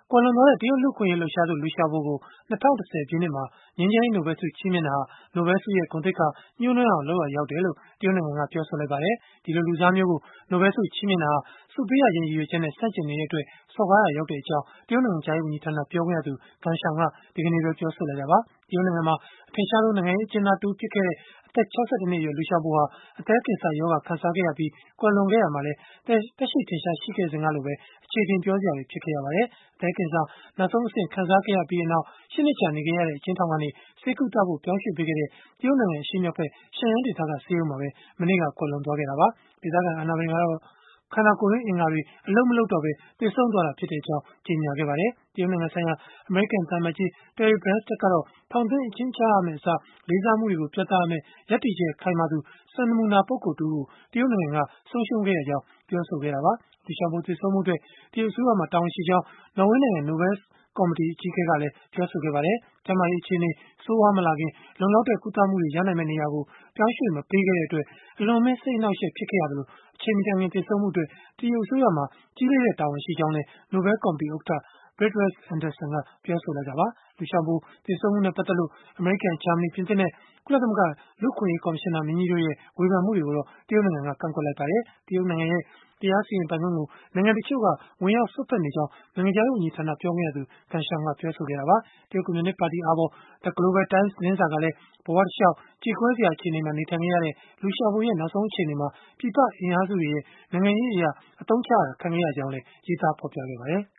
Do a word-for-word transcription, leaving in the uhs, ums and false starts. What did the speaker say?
ကွယ်လွန်သွားတဲ့ တရုတ်လူ့အခွင့်အရေးလှုပ်ရှားသူ လူရှာဘိုကို ၂၀၁၀ ပြည့်နှစ်မှာ ငြိမ်းချမ်းရေး နိုဘဲလ်ဆု ချီးမြှင့်တာဟာ နိုဘဲလ်ဆုရဲ့ ဂုဏ်သိက္ခာ ညှိုးနွမ်းအောင် လုပ်ရာရောက်တယ်လို့ တရုတ်နိုင်ငံက ပြောဆိုလိုက်ပါတယ်။ ဒီလိုလူစားမျိုးကို နိုဘဲလ်ဆု ချီးမြှင့်တာဟာ ဆုပေးရခြင်း ရည်ရွယ်ချက်နဲ့ ဆန့်ကျင်နေတဲ့အတွက် စော်ကားရာရောက်ကြောင်း တရုတ်နိုင်ငံခြားရေး ဝန်ကြီးဌာန ပြောခွင့်ရသူ Geng Shuang က ဒီကနေ့ပဲ ပြောဆိုလိုက်တာပါ။ တရုတ်နိုင်ငံမှာ အထင်ရှားဆုံး နိုင်ငံရေး အကျဉ်းသားတဦး ဖြစ်ခဲ့တဲ့ အသက် ၆၁ နှစ်အရွယ် လူရှာဘိုဟာ အသည်းကင်ဆာရောဂါ ခံစားခဲ့ရပြီး ကွယ်လွန်ခဲ့ရာမှာလည်း သက်ရှိထင်ရှား ရှိခဲ့စဉ်ကလိုပဲ အခြေအတင်ပြောစရာတွေ ဖြစ်ခဲ့ရပါတယ်။ အသည်းကင်ဆာ နောက်ဆုံးအဆင့် ခံစားခဲ့ရပြီးနောက် ၈ နှစ်ကြာ နေခဲ့ရတဲ့ အကျဉ်းထောင်ကနေ ဆေးကုသဖို့ ပြောင်းရွှေ့ပေးခဲ့တဲ့ တရုတ်နိုင်ငံ အရှေ့မြောက်ဘက် Shenyang ဒေသက ဆေးရုံမှာပဲ မနေ့က ကွယ်လွန်သွားခဲ့တာပါ။ ဒေသခံအာဏာပိုင်ကတော့ ခန္ဓာကိုယ်တွင်း အင်္ဂါတွေ အလုပ်မလုပ်တော့ပဲ သေဆုံးသွားတာဖြစ်ကြောင်း ကြေညာခဲ့ပါတယ်။ တရုတ်နိုင်ငံဆိုင်ရာ အမေရိကန် သံအမတ်ကြီး Terry Branstad ကတော့ ထောင်သွင်းအကျဉ်းချရမယ့်အစား လေးစားမှုတွေကို ပြသရမယ့် ရပ်တည်ချက် ခိုင်မာသူ စံနမူနာ ပုဂ္ဂိုလ်တဦးကို တရုတ်နိုင်ငံက ဆုံးရှုံးခဲ့ရကြောင်း ပြောဆိုခဲ့တာပါ။ လူရှာဘို သေဆုံးမှုအတွက် တရုတ်အစိုးရမှာ တာဝန်ရှိကြောင်း နော်ဝေးနိုင်ငံ နိုဘဲလ်ကော်မတီ အကြီးအကဲကလည်း ပြောဆိုခဲ့ပါတယ်။ ကျန်းမာရေး အခြေအနေ ဆိုးရွားမလာခင် လုံလောက်တဲ့ ကုသမှုတွေ ရနိုင်မယ့် နေရာကို ပြောင်းရွှေ့မပေးခဲ့တဲ့အတွက် အလွန်အမင်း စိတ်အနှောင့်အယှက် ဖြစ်ခဲ့ရသလို၊ အချိန်မတိုင်ခင် သေဆုံးမှုအတွက် တရုတ်အစိုးရမှာ ကြီးလေးတဲ့ တာဝန်ရှိကြောင်းလည်း နိုဘဲလ်ကော်မတီဥက္ကဋ္ဌ Beatrice Anderson ကပြောဆိုလိုက်တာပါ။ လူရှာဘို သေဆုံးမှုနဲ့ ပတ်သက်လို့ အမေရိကန်၊ ဂျာမနီ၊ ပြင်သစ်နဲ့ ကုလသမဂ္ဂ လူ့အခွင့်အရေး ကော်မရှင်နာမင်းကြီးတို့ရဲ့ ဝေဖန်မှုတွေကိုတော့ တရုတ်နိုင်ငံက ကန့်ကွက်လိုက်ပါတယ်။ တရုတ်နိုင်ငံရဲ့ တရားစီရင်ပိုင်ခွင့်ကို နိုင်ငံတချို့က ဝင်ရောက်စွက်ဖက်နေကြောင်း နိုင်ငံခြားရေး ဝန်ကြီးဌာန ပြောခွင့်ရသူ Geng Shuang ကပြောဆိုခဲ့တာပါ။ တရုတ်ကွန်မြူနစ်ပါတီအာဘော် The Global Times သတင်းစာကလည်း ဘဝတလျှောက် ကြေကွဲစရာ အခြေအနေမှာ နေထိုင်ခဲ့ရတဲ့ လူရှာဘိုရဲ့ နောက်ဆုံး အခြေအနေမှာ ပြည်ပအင်အားစုတွေရဲ့ နိုင်ငံရေးအရ အသုံးချခံခဲ့ရကြောင်း ရေးသားဖော်ပြခဲ့ပါတယ်။